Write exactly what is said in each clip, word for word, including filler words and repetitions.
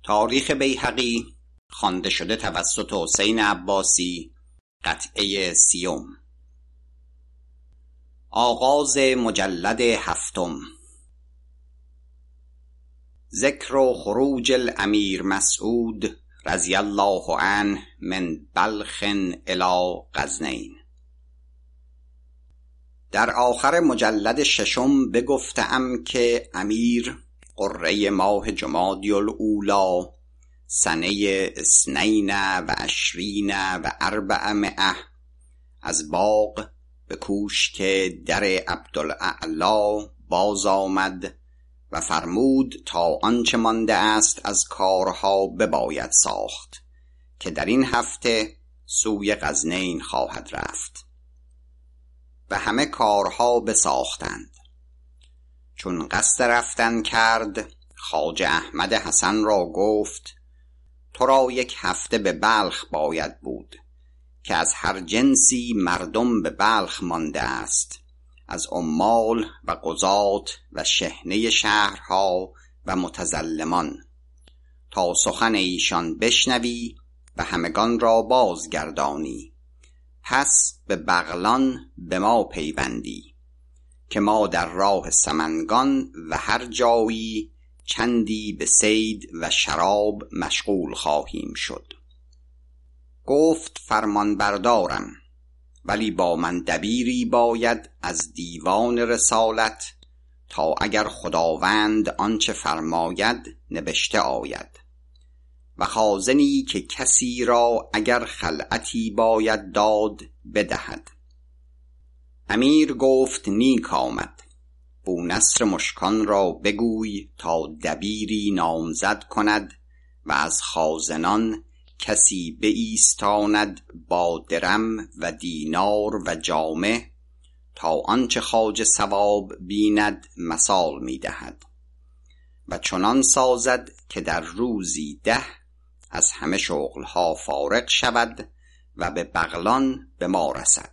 تاریخ بیهقی خوانده شده توسط حسین عباسی، قطعه سیوم. آغاز مجلد هفتم. ذکر خروج الامیر مسعود رضی الله عنه من بلخ الی غزنین. در آخر مجلد ششم بگفتم که امیر قره ماه جمادی الاولی سنه اثنین و عشرین و اربعمائه از باغ به کوشک در عبدالاعلی باز آمد و فرمود تا آنچه مانده است از کارها بباید ساخت که در این هفته سوی غزنین خواهد رفت. و همه کارها بساختند. چون قصد رفتن کرد، خواجه احمد حسن را گفت تو را یک هفته به بلخ باید بود که از هر جنسی مردم به بلخ مانده است، از عمال و قضات و شحنه شهرها و متظلمان، تا سخن ایشان بشنوی و همگان را بازگردانی. پس به بغلان به ما پیوندی که ما در راه سمنگان و هر جایی چندی به صید و شراب مشغول خواهیم شد. گفت فرمان بردارم، ولی با من دبیری باید از دیوان رسالت تا اگر خداوند آنچه فرماید نبشته آید، و خازنی که کسی را اگر خلعتی باید داد بدهد. امیر گفت نیک آمد. بونصر مشکان را بگوی تا دبیری نامزد کند و از خازنان کسی بایستاند با درم و دینار و جامه، تا آنچه خواجه صواب بیند مثال می دهد و چنان سازد که در روزی ده از همه شغلها فارغ شود و به بغلان به ما رسد.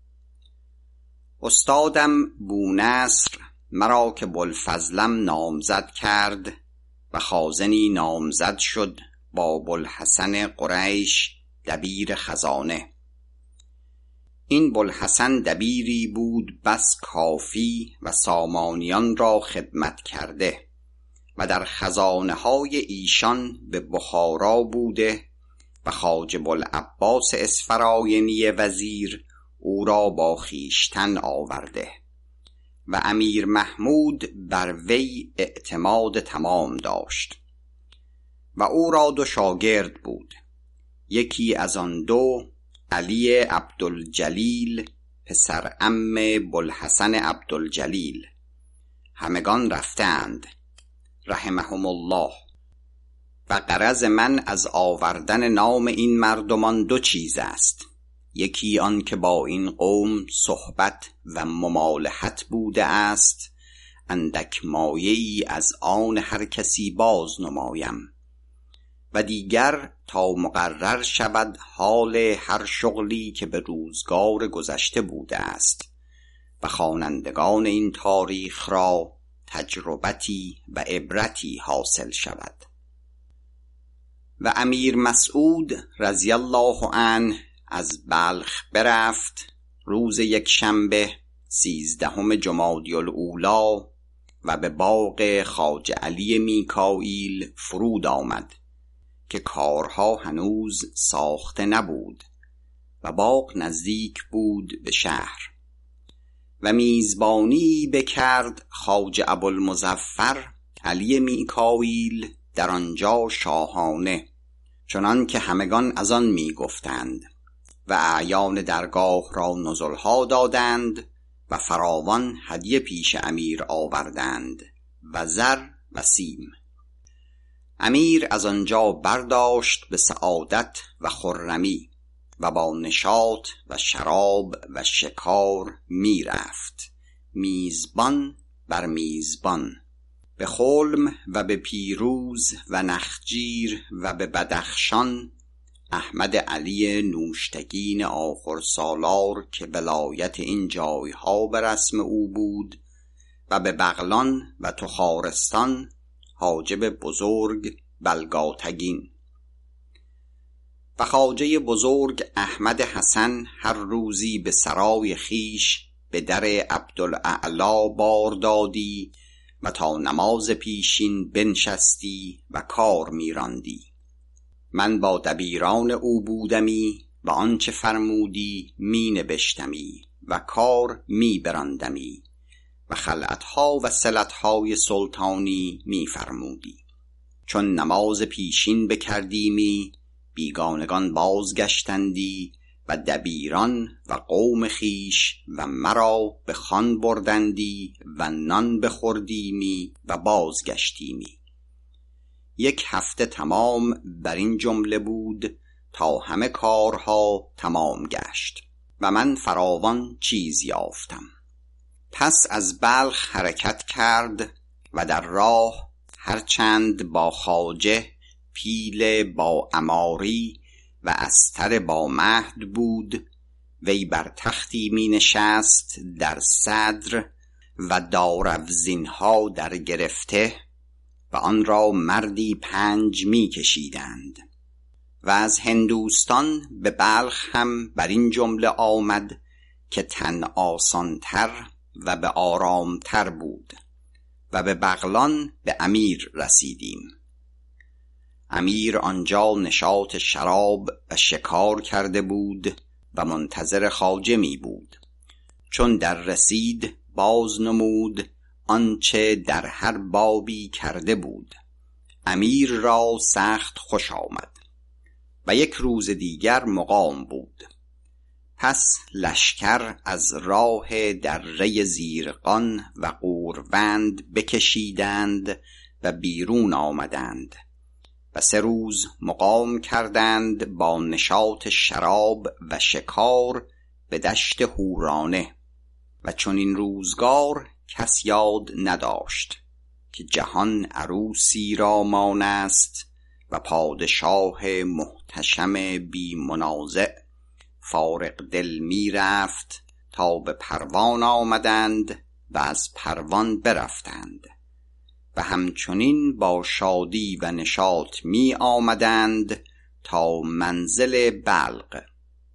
استادم بونصر مرا که بوالفضلم نامزد کرد و خازنی نامزد شد با بوالحسن قریش دبیر خزانه. این بوالحسن دبیری بود بس کافی و سامانیان را خدمت کرده و در خزانه های ایشان به بخارا بوده و خواجه بوالعباس اسفراینی وزیر او را با خویشتن آورده و امیر محمود بر وی اعتماد تمام داشت. و او را دو شاگرد بود، یکی از آن دو علی عبدالجلیل پسر عم بوالحسن عبدالجلیل. همگان رفتند رحمهم الله. و غرض من از آوردن نام این مردمان دو چیز است، یکی آن که با این قوم صحبت و ممالحت بوده است، اندک مایه‌ای از آن هر کسی باز نمایم، و دیگر تا مقرر شود حال هر شغلی که به روزگار گذشته بوده است و خوانندگان این تاریخ را تجربتی و عبرتی حاصل شود. و امیر مسعود رضی الله عنه از بلخ برفت روز یک شنبه سیزدهم جمادی الاولی و به باغ خواجه علی میکائیل فرود آمد که کارها هنوز ساخته نبود و باغ نزدیک بود به شهر. و میزبانی بکرد خواجه ابوالمظفر علی میکائیل در آنجا شاهانه، چنان که همگان از آن می گفتند، و اعیان درگاه را نزلها دادند و فراوان هدیه پیش امیر آوردند و زر و سیم. امیر از آنجا برداشت به سعادت و خرمی و با نشاط و شراب و شکار می رفت، میزبان بر میزبان، به خلم و به پیروز و نخجیر و به بدخشان. احمد علی نوشتگین آخر سالار که ولایت این جایها به رسم او بود، و به بغلان و تخارستان حاجب بزرگ بلگاتگین. و خواجه بزرگ احمد حسن هر روزی به سرای خیش به در عبدالاعلی بار دادی و تا نماز پیشین بنشستی و کار میراندی. من با دبیران او بودمی و آنچه فرمودی می نبشتمی و کار می براندمی و خلعتها و صلتهای سلطانی می فرمودی. چون نماز پیشین بکردیمی بیگانگان بازگشتندی و دبیران و قوم خیش و مرا به خان بردندی و نان بخوردیمی و بازگشتیمی. یک هفته تمام بر این جمله بود تا همه کارها تمام گشت و من فراوان چیز یافتم. پس از بلخ حرکت کرد و در راه هرچند با خواجه پیل با عماری و استر با مهد بود، وی بر تختی می نشست در صدر و دارافزینها در گرفته و آن را مردی پنج می کشیدند. و از هندوستان به بلخ هم بر این جمله آمد که تن آسانتر و به آرامتر بود و به بغلان به امیر رسیدیم. امیر آنجا نشاط شراب و شکار کرده بود و منتظر خواجه می بود. چون در رسید باز نمود آنچه در هر بابی کرده بود. امیر را سخت خوش آمد و یک روز دیگر مقام بود. پس لشکر از راه دره زیرقان و قوروند بکشیدند و بیرون آمدند و سه روز مقام کردند با نشاط شراب و شکار به دشت هورانه. و چون این روزگار کس یاد نداشت که جهان عروسی را مانست و پادشاه محتشم بی منازع فارغ دل می رفت تا به پروان آمدند و از پروان برفتند و همچنین با شادی و نشاط می آمدند تا منزل بلق.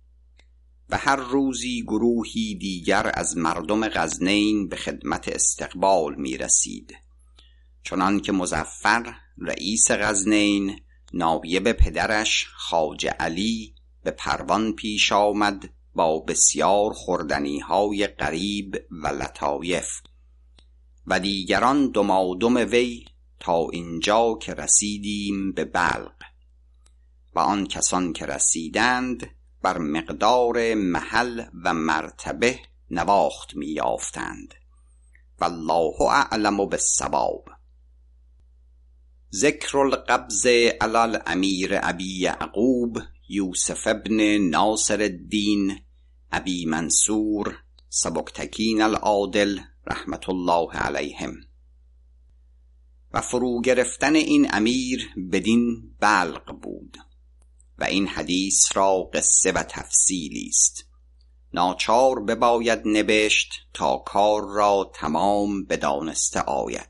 و هر روزی گروهی دیگر از مردم غزنین به خدمت استقبال می رسید، چنان که مظفر رئیس غزنین نایب پدرش خواجه علی به پروان پیش آمد با بسیار خوردنیهای غریب و لطایف و دیگران دمادم وی تا اینجا که رسیدیم به بلق. و آن کسان که رسیدند بر مقدار محل و مرتبه نواخت می یافتند. والله اعلم بالصواب. ذکر القبض علی الامیر ابی یعقوب یوسف ابن ناصر الدین ابی منصور سبکتکین العادل رحمت الله علیهم. و فرو گرفتن این امیر بدین بلق بود و این حدیث را قصه و تفصیلی است. ناچار بباید نبشت تا کار را تمام بدانسته آید.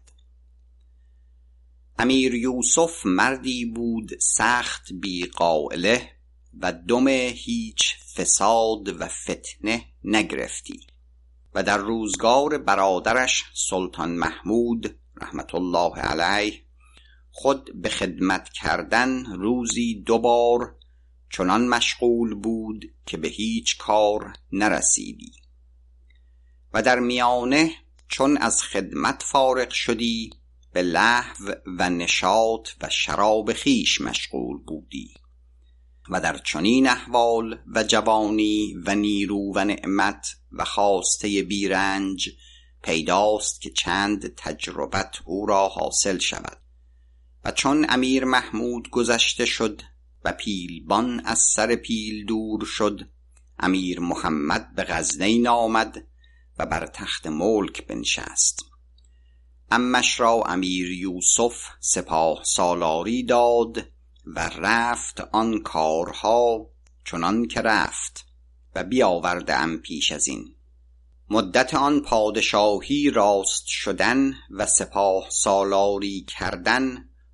امیر یوسف مردی بود سخت بی‌غائله و دم هیچ فساد و فتنه نگرفتی و در روزگار برادرش سلطان محمود رحمت الله علیه خود به خدمت کردن روزی دو بار چنان مشغول بود که به هیچ کار نرسیدی و در میانه چون از خدمت فارغ شدی به لهو و نشاط و شراب خیش مشغول بودی و در چنین احوال و جوانی و نیرو و نعمت و خواسته بیرنج پیداست که چند تجربت او را حاصل شود. و چون امیر محمود گذشته شد و پیلبان از سر پیل دور شد، امیر محمد به غزنین آمد و بر تخت ملک بنشست. عمش را امیر یوسف سپاه سالاری داد و رفت آن کارها چنان که رفت و بیاورده ام پیش از این. مدت آن پادشاهی راست شدن و سپاه سالاری کردن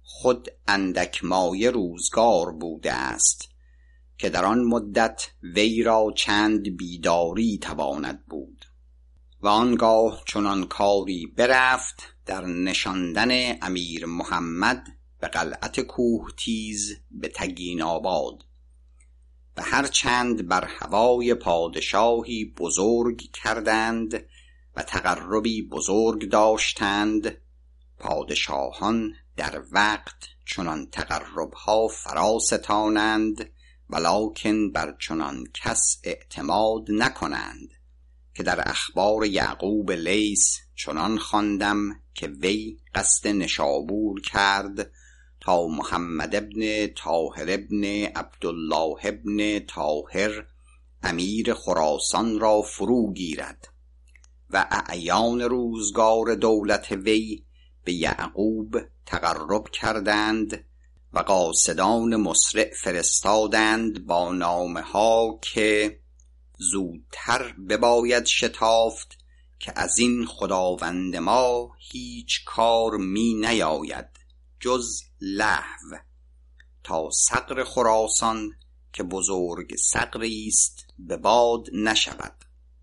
خود اندک مایه روزگار بوده است، که در آن مدت وی را چند بیداری تواند بود. و آنگاه چنان کاری برفت در نشاندن امیر محمد به قلعت کوهتیز به تگیناباد، و هر چند بر هوای پادشاهی بزرگ کردند و تقربی بزرگ داشتند، پادشاهان در وقت چنان تقربها فرا ستانند، ولکن بر چنان کس اعتماد نکنند که در اخبار یعقوب لیث چنان خواندم که وی قصد نشابور کرد تا محمد ابن طاهر ابن عبدالله ابن طاهر امیر خراسان را فرو گیرد، و اعیان روزگار دولت وی به یعقوب تقرب کردند و قاصدان مسرع فرستادند با نامه ها که زودتر بباید شتافت که از این خداوند ما هیچ کار می نیاید جز لهو، تا ثغر خراسان که بزرگ ثغری است به باد نشود.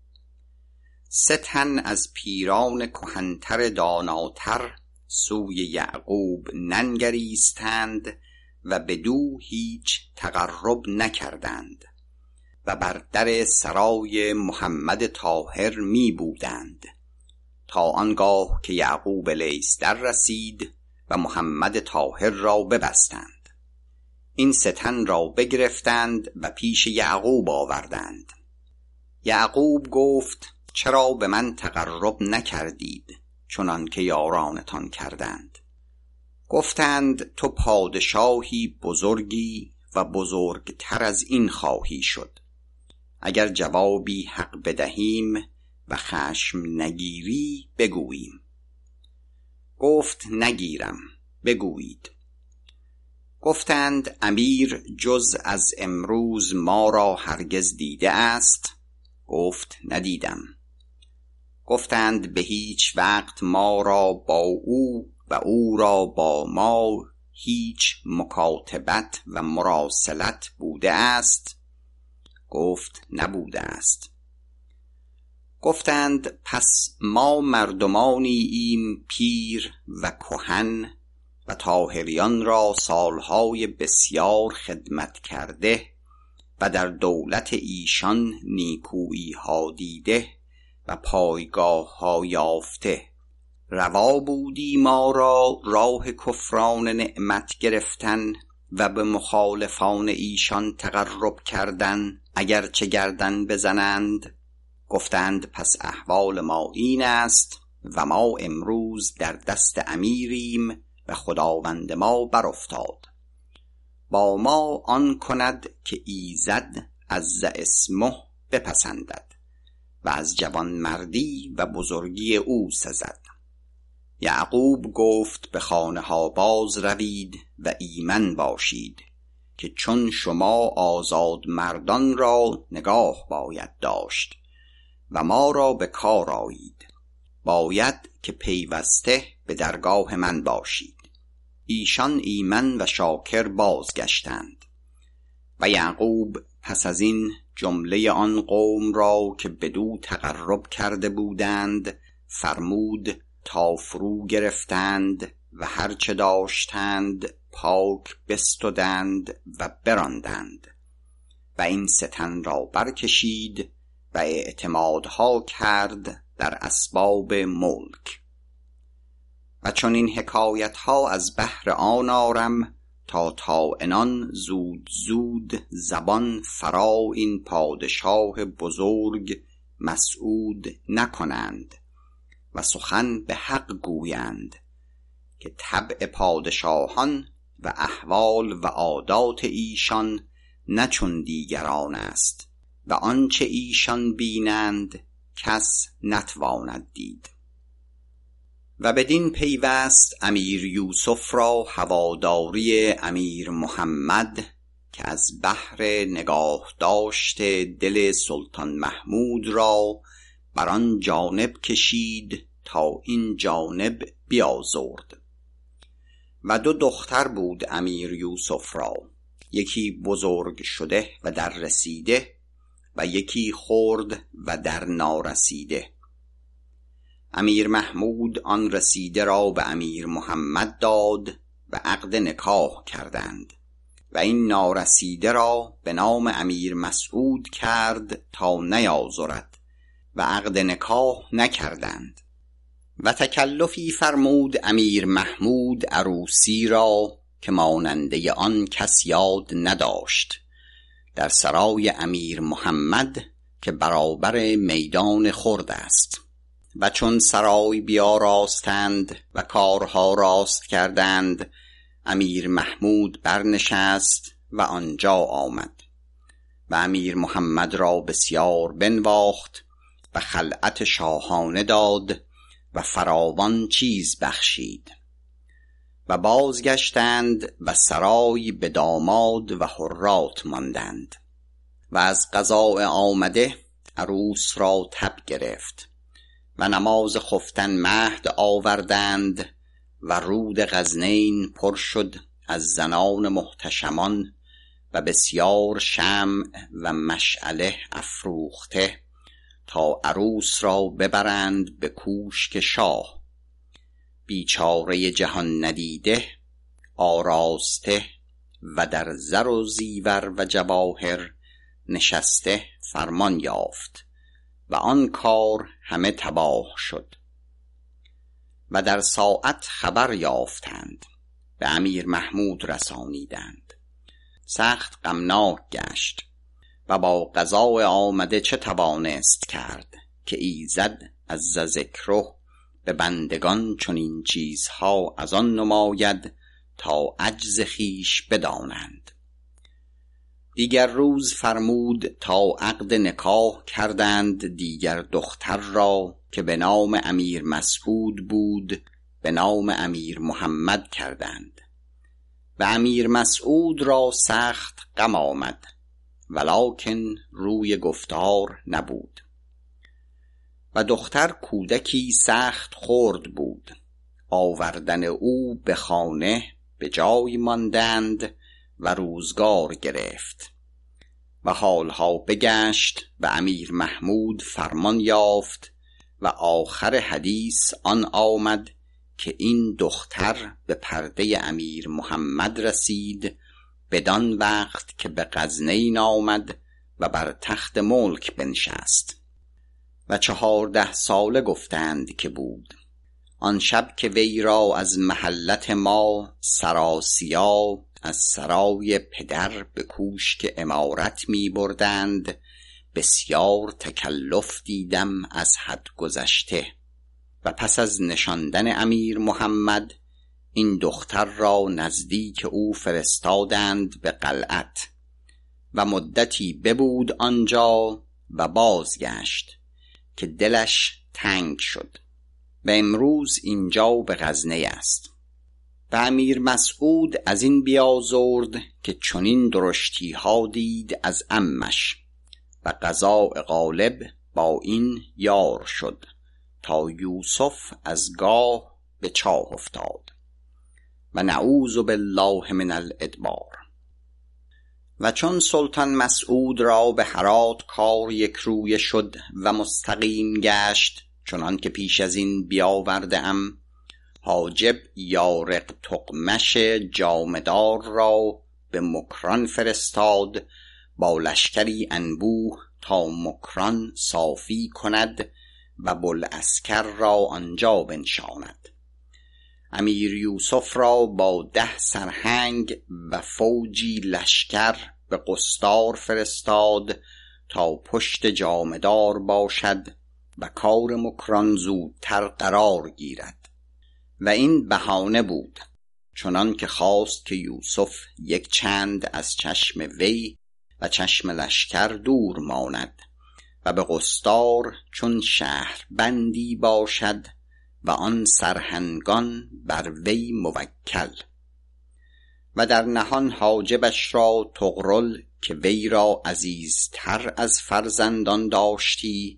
سه تن از پیران کهنتر داناتر سوی یعقوب ننگریستند و بدو هیچ تقرب نکردند و بر در سرای محمد طاهر می بودند تا آنگاه که یعقوب لیث در رسید و محمد طاهر را ببستند. این سه تن را بگرفتند و پیش یعقوب آوردند. یعقوب گفت چرا به من تقرب نکردید چنان که یارانتان کردند؟ گفتند تو پادشاهی بزرگی و بزرگتر از این خواهی شد. اگر جوابی حق بدهیم و خشم نگیری بگوییم. گفت نگیرم، بگویید. گفتند امیر جز از امروز ما را هرگز دیده است؟ گفت ندیدم. گفتند به هیچ وقت ما را با او و او را با ما هیچ مکاتبت و مراسلت بوده است؟ گفت نبوده است. گفتند پس ما مردمانی ایم پیر و کهن و طاهریان را سالهای بسیار خدمت کرده و در دولت ایشان نیکویی ها دیده و پایگاه ها یافته. روا بودی ما را راه کفران نعمت گرفتن و به مخالفان ایشان تقرب کردن اگرچه گردن بزنند؟ گفتند پس احوال ما این است و ما امروز در دست امیریم و خداوند ما برافتاد. با ما آن کند که ایزد عز اسمه بپسندد و از جوان مردی و بزرگی او سزد. یعقوب گفت به خانه ها باز روید و ایمن باشید که چون شما آزاد مردان را نگاه باید داشت و ما را به کار آیید. باید که پیوسته به درگاه من باشید. ایشان ایمن و شاکر بازگشتند. و یعقوب پس از این جمله آن قوم را که بدو تقرب کرده بودند فرمود تا فرو گرفتند و هرچه داشتند پاک بستدند و براندند و این سه تن را برکشید و اعتمادها کرد در اسباب ملک. و چون این حکایت ها از بحر آن آرم تا طاعنان زود زود زبان فرا این پادشاه بزرگ مسعود نکنند و سخن به حق گویند که طبع پادشاهان و احوال و عادات ایشان نه چون دیگران است و آنچه ایشان بینند کس نتواند دید. و بدین پیوست امیر یوسف را هواداری امیر محمد که از بحر نگاه داشته دل سلطان محمود را بر آن جانب کشید تا این جانب بیازرد و دو دختر بود امیر یوسف را، یکی بزرگ شده و در رسیده و یکی خرد و در نارسیده. امیر محمود آن رسیده را به امیر محمد داد و عقد نکاح کردند و این نارسیده را به نام امیر مسعود کرد تا نیازرد و عقد نکاح نکردند. و تکلفی فرمود امیر محمود عروسی را که ماننده آن کس یاد نداشت در سرای امیر محمد که برابر میدان خرد است. و چون سرای بیاراستند و کارها راست کردند، امیر محمود برنشست و آنجا آمد و امیر محمد را بسیار بنواخت و خلعت شاهانه داد و فراوان چیز بخشید. و بازگشتند و سرای به داماد و حرات ماندند. و از قضاء آمده عروس را تب گرفت و نماز خفتن مهد آوردند و رود غزنین پر شد از زنان محتشمان و بسیار شمع و مشعله افروخته تا عروس را ببرند به کوشک شاه. بیچاره جهان ندیده آراسته و در زر و زیور و جواهر نشسته فرمان یافت و آن کار همه تباه شد. و در ساعت خبر یافتند به امیر محمود رسانیدند. سخت غمناک گشت و با قضاء آمده چه توانست کرد که ایزد عز ذکره به بندگان چنین چیزها از آن نماید تا عجز خویش بدانند. دیگر روز فرمود تا عقد نکاح کردند دیگر دختر را که به نام امیر مسعود بود به نام امیر محمد کردند. و امیر مسعود را سخت غم آمد ولکن روی گفتار نبود. و دختر کودکی سخت خرد بود. آوردن او به خانه به جای ماندند و روزگار گرفت و حالها بگشت و امیر محمود فرمان یافت و آخر حدیث آن آمد که این دختر به پرده امیر محمد رسید بدان وقت که به غزنین آمد و بر تخت ملک بنشست. و چهارده ساله گفتند که بود. آن شب که وی را از محلت ما سراسیا از سرای پدر به کوشک امارت می بردند، بسیار تکلف دیدم از حد گذشته. و پس از نشاندن امیر محمد این دختر را نزدیک او فرستادند به قلعت و مدتی ببود آنجا و بازگشت که دلش تنگ شد و امروز اینجا به غزنه است. و امیر مسعود از این بیازرد که چنین درشتی ها دید از عمش و قضاء غالب با این یار شد تا یوسف از گاه به چاه افتاد و نعوذ بالله من الادبار. و چون سلطان مسعود را به هرات کار یک رویه شد و مستقیم گشت چنان که پیش از این بیاورده ام، حاجب یارق تقمش جامدار را به مکران فرستاد با لشکری انبوه تا مکران صافی کند و بوالعسکر را آنجا بنشاند. امیر یوسف را با ده سرهنگ و فوجی لشکر به قصدار فرستاد تا پشت جامدار باشد و کار مکران زودتر قرار گیرد. و این بهانه بود چنان که خواست که یوسف یک چند از چشم وی و چشم لشکر دور ماند و به قصدار چون شهر بندی باشد و آن سرهنگان بر وی موکل. و در نهان حاجبش را طغرل که وی را عزیزتر از فرزندان داشتی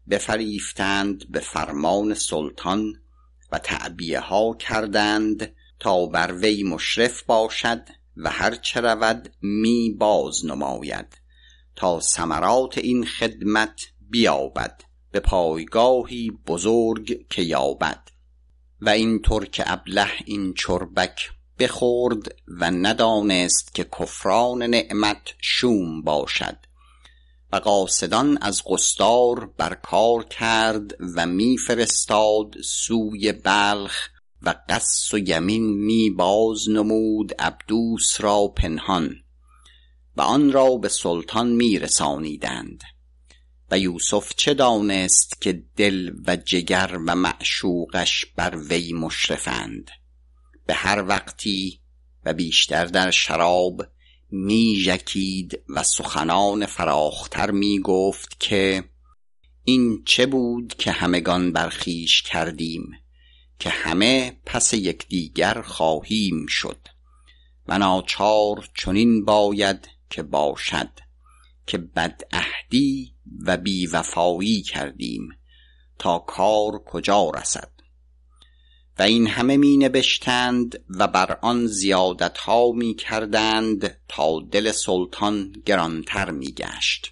بفریفتند به فرمان سلطان و تعبیه ها کردند تا بر وی مشرف باشد و هر چه رود می باز نماید، تا ثمرات این خدمت بیابد به پایگاهی بزرگ که یابد. و این ترک ابله این چربک بخورد و ندانست که کفران نعمت شوم باشد. و قاصدان از قصدار بر کار کرد و می فرستاد سوی بلخ و قص و یمین می باز نمود عبدوس را پنهان و آن را به سلطان می رسانیدند. و یوسف چه دانست که دل و جگر و معشوقش بر وی مشرفند. به هر وقتی و بیشتر در شراب می ژکید و سخنان فراختر می گفت که این چه بود که همگان برخیش کردیم، که همه پس یکدیگر خواهیم شد. و ناچار چنین باید که باشد که بدعهدی و بیوفایی کردیم تا کار کجا رسد. و این همه می نبشتند و بر آن زیادتها می کردند تا دل سلطان گرانتر می گشت.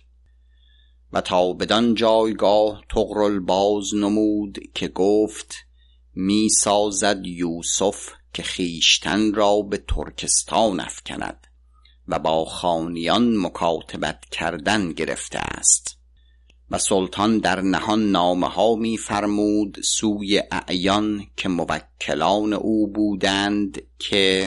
و تا بدان جایگاه طغرل باز نمود که گفت می سازد یوسف که خیشتن را به ترکستان افکند و با خانیان مکاتبت کردن گرفته است. و سلطان در نهان نامه ها می فرمود سوی اعیان که موکلان او بودند که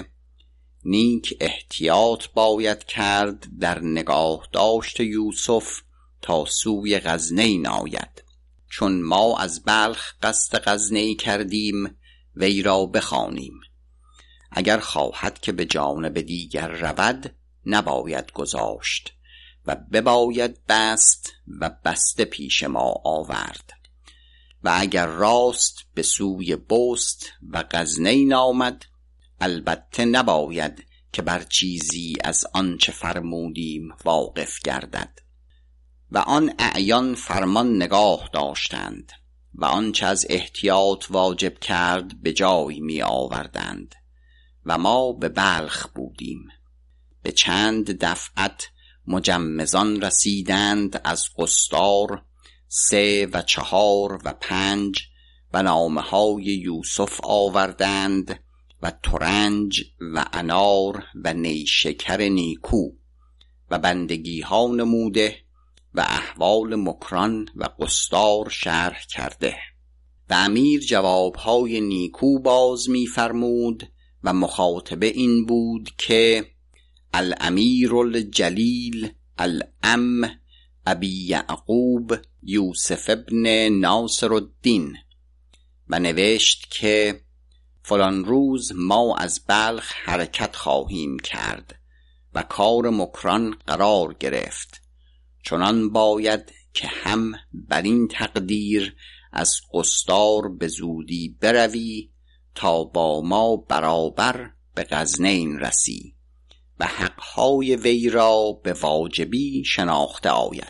نیک احتیاط باید کرد در نگاه داشت یوسف تا سوی غزنین آید، چون ما از بلخ قصد غزنین کردیم وی را بخوانیم. اگر خواهد که به جانب دیگر رود نباید گذاشت و بباید بست و بسته پیش ما آورد. و اگر راست به سوی بست و غزنین آمد، البته نباید که بر چیزی از آنچه فرمودیم واقف گردد. و آن اعیان فرمان نگاه داشتند و آنچه از احتیاط واجب کرد به جای می آوردند. و ما به بلخ بودیم. به چند دفعت مجمزان رسیدند از قصدار، سه و چهار و پنج، و نامه های یوسف آوردند و ترنج و انار و نیشکر نیکو و بندگی ها نموده و احوال مکران و قصدار شرح کرده. و امیر جوابهای نیکو باز می فرمود و مخاطبه این بود که الامیر الجلیل الام ابی یعقوب یوسف ابن ناصر الدین. و نوشت که فلان روز ما از بلخ حرکت خواهیم کرد و کار مکران قرار گرفت، چنان باید که هم بر این تقدیر از قصدار به زودی بروی تا با ما برابر به غزنین رسی و حقهای وی را به واجبی شناخته آید.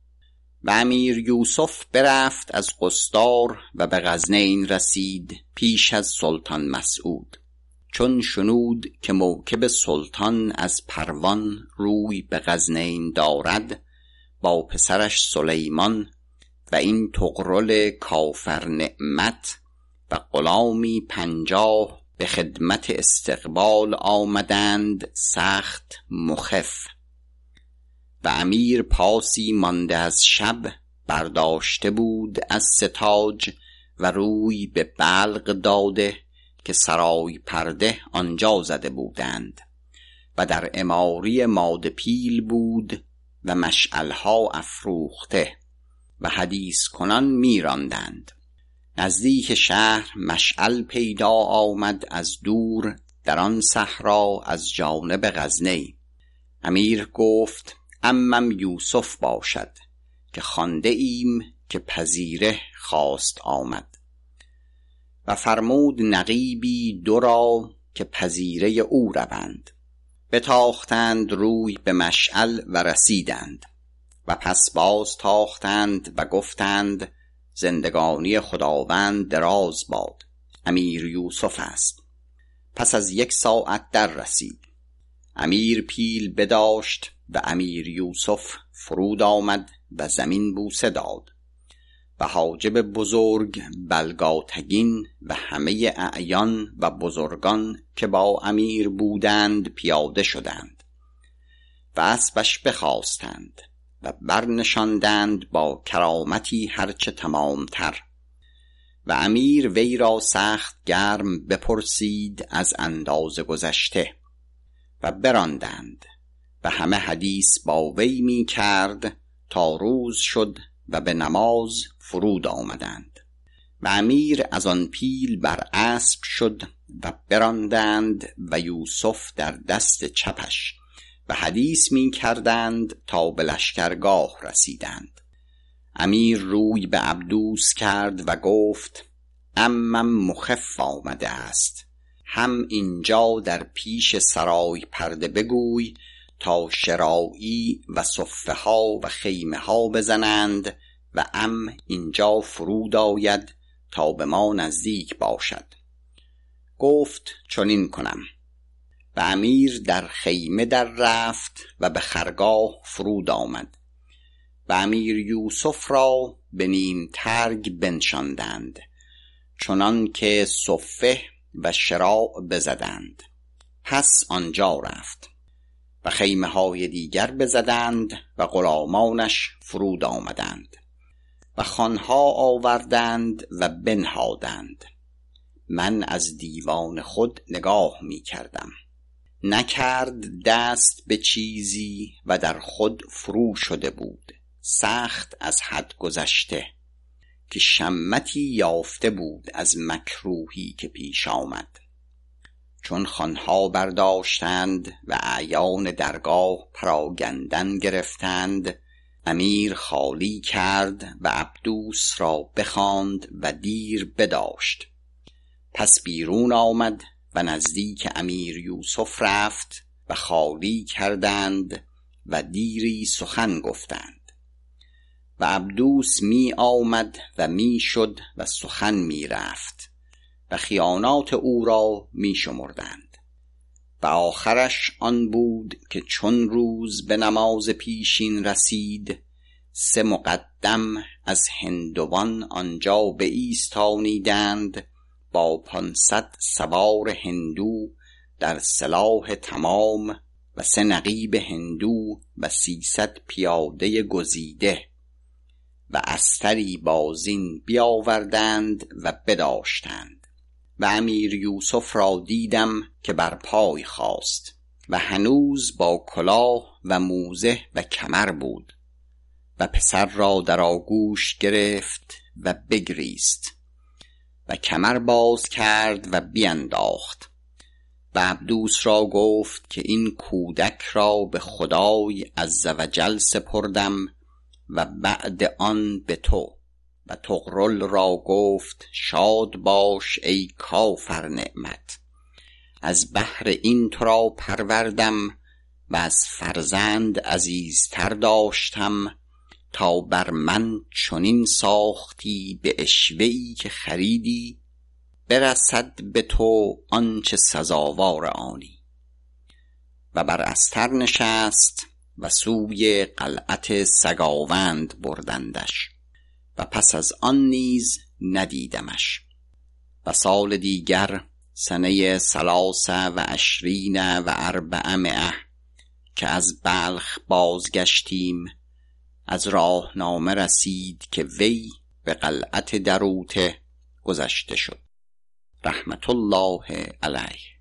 و امیر یوسف برفت از قصدار و به غزنین رسید پیش از سلطان مسعود. چون شنود که موکب سلطان از پروان روی به غزنین دارد، با پسرش سلیمان و این طغرل کافر نعمت و غلامی پنجاه به خدمت استقبال آمدند سخت مخف. و امیر پاسی مانده از شب برداشته بود از ستاج و روی به بلق داده که سرای پرده آنجا زده بودند و در عماری ماده پیل بود و مشعلها افروخته و حدیث کنان میراندند. نزدیک شهر مشعل پیدا آمد از دور در آن صحرا از جانب غزنی. امیر گفت عمم یوسف باشد که خوانده ایم که پذیره خواست آمد. و فرمود نقیبی دو را که پذیره او روند. بتاختند روی به مشعل و رسیدند و پس باز تاختند و گفتند زندگانی خداوند دراز باد، امیر یوسف است. پس از یک ساعت در رسید. امیر پیل بداشت و امیر یوسف فرود آمد و زمین بوسه داد و حاجب بزرگ بلگاتگین و همه اعیان و بزرگان که با امیر بودند پیاده شدند و اسبش بخواستند و برنشاندند با کرامتی هرچه تمامتر و امیر وی را سخت گرم بپرسید از اندازه گذشته و براندند و همه حدیث با وی می کرد تا روز شد و به نماز فرود آمدند و امیر از آن پیل بر اسب شد و براندند و یوسف در دست چپش و حدیث می کردند تا به لشکرگاه رسیدند. امیر روی به عبدوس کرد و گفت عمم مخف آمده است، هم اینجا در پیش سرای پرده بگوی تا شراعی و صفه ها و خیمه ها بزنند و عم اینجا فرود آید تا به ما نزدیک باشد. گفت چنین کنم. و امیر در خیمه در رفت و به خرگاه فرود آمد و امیر یوسف را به نیم ترگ بنشاندند چنان که صفه و شراع بزدند. پس آنجا رفت و خیمه های دیگر بزدند و غلامانش فرود آمدند و خوانها آوردند و بنهادند. من از دیوان خود نگاه می کردم، نکرد دست به چیزی و در خود فرو شده بود سخت از حد گذشته که شمتی یافته بود از مکروهی که پیش آمد. چون خوانها برداشتند و اعیان درگاه پراگندن گرفتند، امیر خالی کرد و عبدوس را بخواند و دیر بداشت. پس بیرون آمد و نزدیک امیر یوسف رفت و خالی کردند و دیری سخن گفتند و عبدوس می آمد و می شد و سخن می رفت و خیانات او را می شمردند و آخرش آن بود که چون روز به نماز پیشین رسید، سه مقدم از هندوان آنجا به ایستانیدند با پانصد سوار هندو در سلاح تمام و سه نقیب هندو و سیصد پیاده گزیده و استری بازین بیاوردند و بداشتند و امیر یوسف را دیدم که بر پای خاست و هنوز با کلاه و موزه و کمر بود و پسر را در آغوش گرفت و بگریست و کمر باز کرد و بینداخت و عبدوس را گفت که این کودک را به خدای عزوجل سپردم و بعد آن به تو. و طغرل را گفت شاد باش ای کافر نعمت، از بهر این تو را پروردم و از فرزند عزیزتر داشتم تا بر من چنین ساختی به عشوه‌ای که خریدی برسد به تو آنچه سزاوار آنی. و بر استر نشست و سوی قلعت سگاوند بردندش و پس از آن نیز ندیدمش. و سال دیگر سنه سلاس و عشرین و اربعمائه که از بلخ بازگشتیم، از راهنامه رسید که وی به قلعت دروته گذشته شد رحمت الله علیه.